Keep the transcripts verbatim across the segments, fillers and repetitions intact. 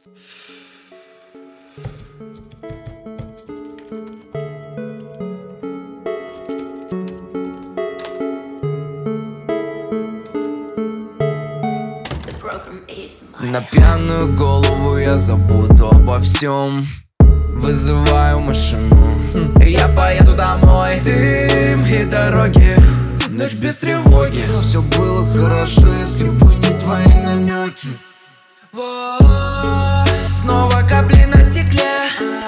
На пьяную голову я забуду обо всем. Вызываю машину, я поеду домой. Дым и дороги, ночь без тревоги. Все было хорошо, если бы не твои намеки. Снова капли на стекле.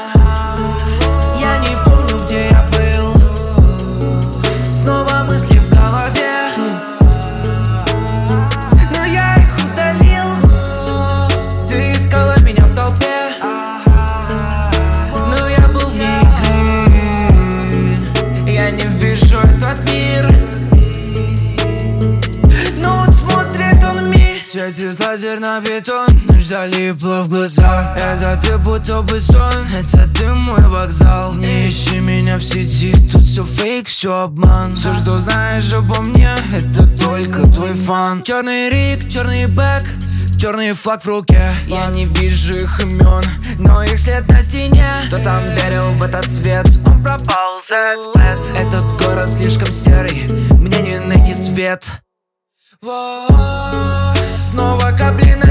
Я не помню, где я был. Снова мысли в голове, но я их удалил. Ты искала меня в толпе, но я был вне игры. Я не вижу этот мир, но вот смотрит он мир. Светит лазер на бетон, ночь залипла в глаза. Это ты будто бы сон, это ты мой вокзал. Не ищи меня в сети, тут все фейк, все обман. Все, что знаешь обо мне, это только твой фан. Черный рик, черный бэк, черный флаг в руке. Я не вижу их имен, но их след на стене. Кто там верил в этот цвет, он пропал за цвет. Этот город слишком серый, мне не найти свет. Снова капли на